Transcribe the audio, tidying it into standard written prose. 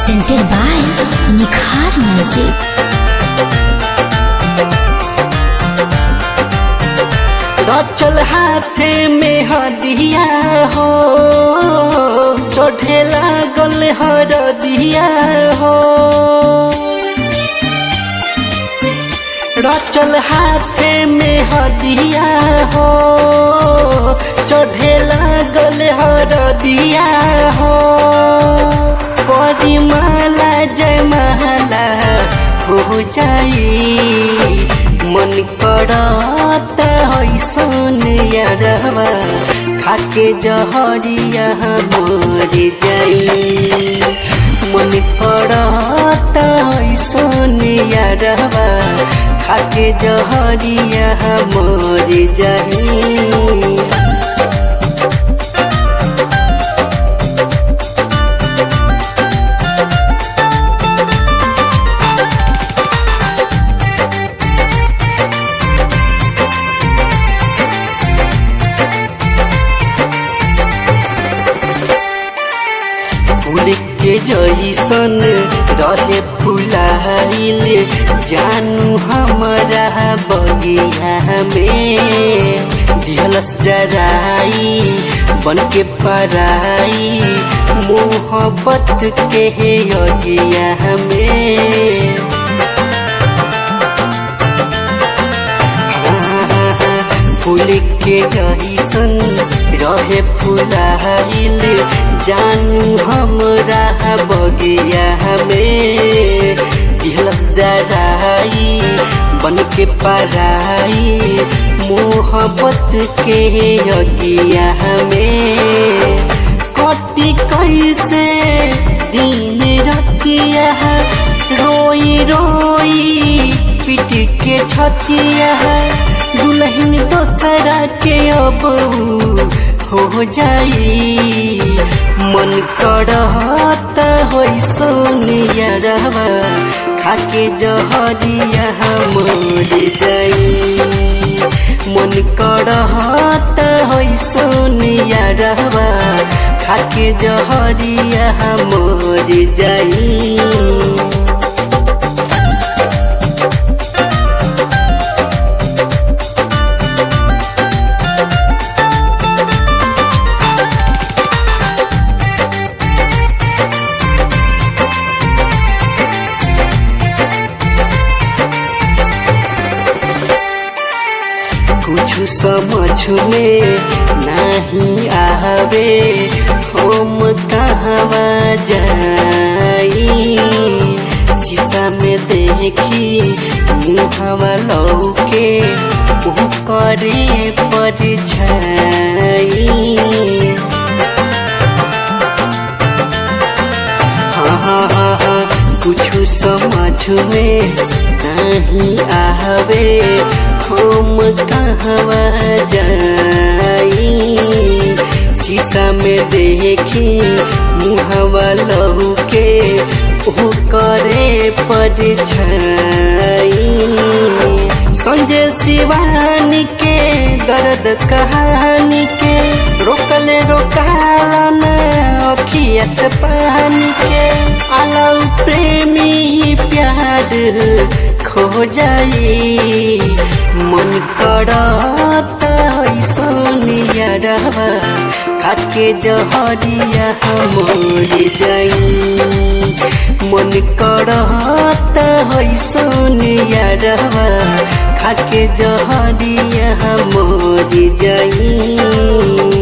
presented by Nikhar Music. चल हाथे में हदिया हो चढ़े लागल हरदिया हो चल हाथे में हदिया हो चढ़े लागल हरदिया हो परिमाला जयमाला हो जाई मन करता है सोनिया खाके जहरिया मर जाई मन करता है सोनिया खाके जहरिया मर जाई। फूल के जैसन रहे फुलाइल जानू हमारा बगिया में दिहलस जराई बन के पराई मोहब्बत के अगिया में फूल के जैसन रहे फुलाइल जानू हमरा बगिया में दिहलस जराई बन के पराई मोहब्बत के अगिया में कटी कैसे दिन रतिया रोई रोई पीट के छतिया दुल्हन दोसरा के अब हो जाई मन करता है सोनिया खाके जहरिया मर जाई मन करता है सोनिया खाके जहरिया मर जाई। कुछ समझ में नहीं आवे हम कहवा जाई शीशा में देखी मुहवा लौके करे परछाई कुछ समझ में नहीं आवे हम कहवा जाई शीशा में देखी मुहवा लौके करे परछाई संजय शिवानी के दर्द कहानी के रोकले रोकालन अखिया से पानी के आलम प्रेमी प्यार खो जाई मन करता है सोनिया खाके जहरिया मर जाई मन करता है सोनिया खाके जहरिया मर जाई।